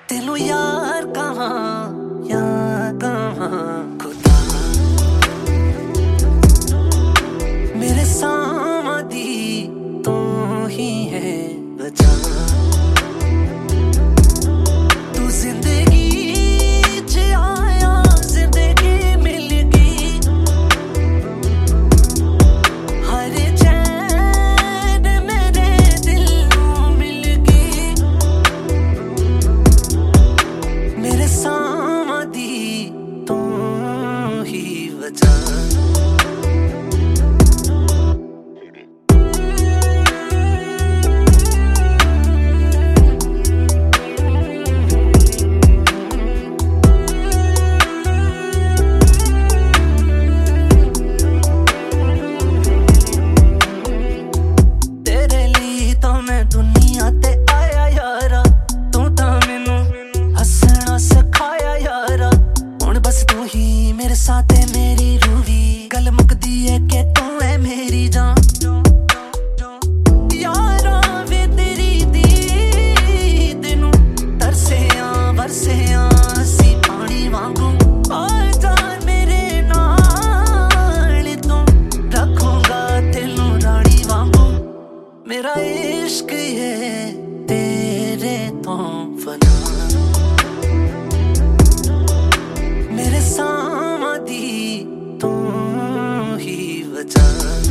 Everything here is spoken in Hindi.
तेनू यार कहाँ खुदा मेरे सामदी तू ही है बचा। तू जिंदगी च आया जिंदगी मिल गई, हर चैन मेरे दिल नू मिल गई। मेरे सामदी तू ही बचा। दुनिया ते आया यारा, तू तां मैनू हसना सिखाया यारा। हुण बस तू ही मेरे साथ है मेरी रूही, गल मुकदी है कि तू है मेरी जान। यारा वे तेरी दीद नू तरसिया बरसिया सी पानी वांगू। आ जा मेरे नाल तू रखूंगा तेनू रानी वांगू। मेरा इश्क है तेरे तो फना, मेरे सामदी तू ही बचा।